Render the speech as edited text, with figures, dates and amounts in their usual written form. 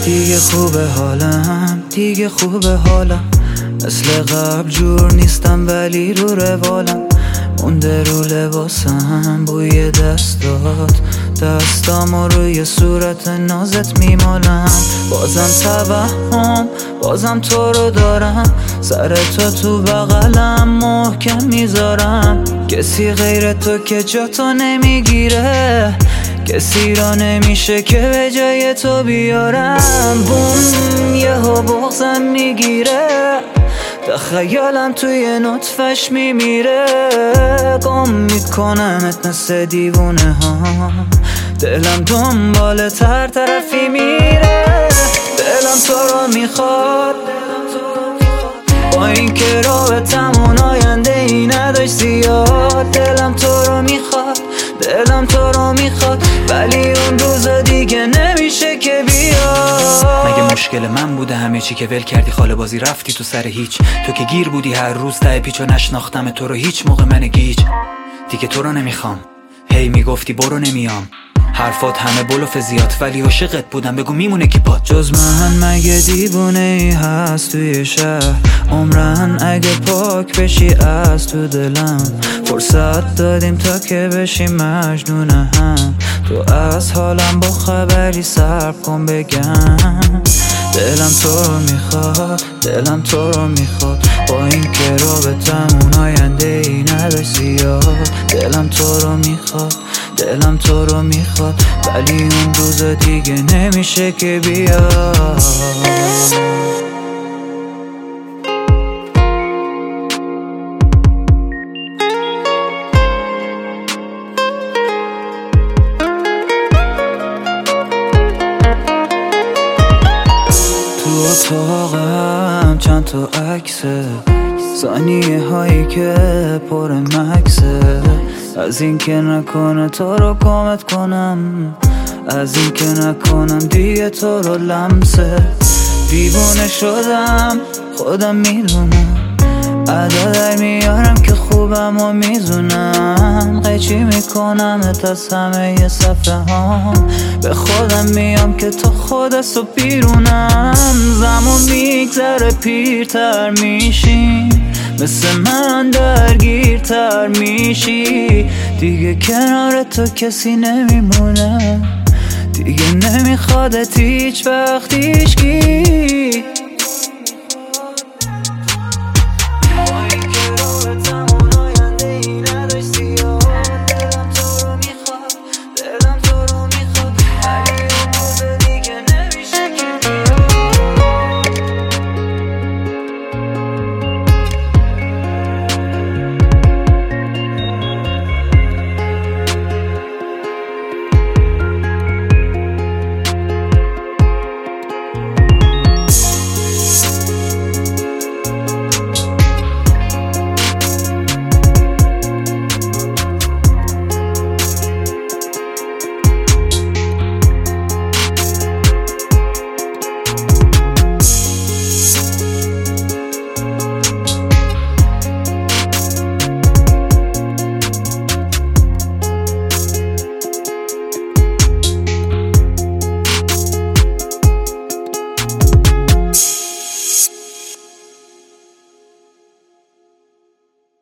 دیگه خوبه حالم، دیگه خوبه حالم، مثل قبل جور نیستم ولی رو روالم، مونده رو لباسم بوی دستامو روی صورت نازت میمالم. بازم توهم، بازم تو رو دارم، سر تو بغلم محکم میذارم. کسی غیر تو که جا تو نمیگیره، کسی را نمیشه که به جای تو بیارم. بوم یهو بغضم میگیره، تخیلم توی نطفش میمیره. گم میکنمت مثل دیوونه ها، دلم دنبال تر طرفی میره. دلم تو رو میخواد، با این که رابطمون آینده ای نداشت زیاد. دلم تو رو میخواد، دلم تو رو میخواد، ولی اون روزا دیگه نمیشه که بیاد. مگه مشکل من بوده همه چی که ول کردی خاله بازی رفتی تو سر هیچ؟ تو که گیر بودی هر روز ته پیچ و نشناختم تو رو هیچ موقع من گیج. دیگه تو رو نمیخوام، هی میگفتی برو نمیام، حرفات همه بلوف زیاد ولی عاشقت بودم، بگو میمونه کی پات؟ جز من مگه دیوونه ای هست توی شهر؟ عمرن اگه پاک بشی از تو دلم، فرصت دادیم تا که بشی مجنونه هم. تو از حالم با خبری صرف کن بگم. دلم تو رو میخواد، دلم تو رو میخواد، با این که رابطمون آینده ای نداشت زیاد. دلم تو رو میخواد، دلم تو رو میخواد، ولی اون روز دیگه نمیشه که بیاد. تو اتاقم چند تا عکسه، ثانیه هایی که پر مکسه، از این که نکنه تو رو کمت کنم، از این که نکنم دیگه تو رو لمسه. دیوونه شدم خودم میدونم، ادا در میارم که خوبم و میزونم. قیچی میکنم از همه صفحه هام، به خودم میام که تو خودت و بیرونم. زمان میگذره پیرتر میشی، مثل من درگیرتر میشی. دیگه کنار تو کسی نمیمونه، دیگه نمیخوادت هیچ وقت هیچکی.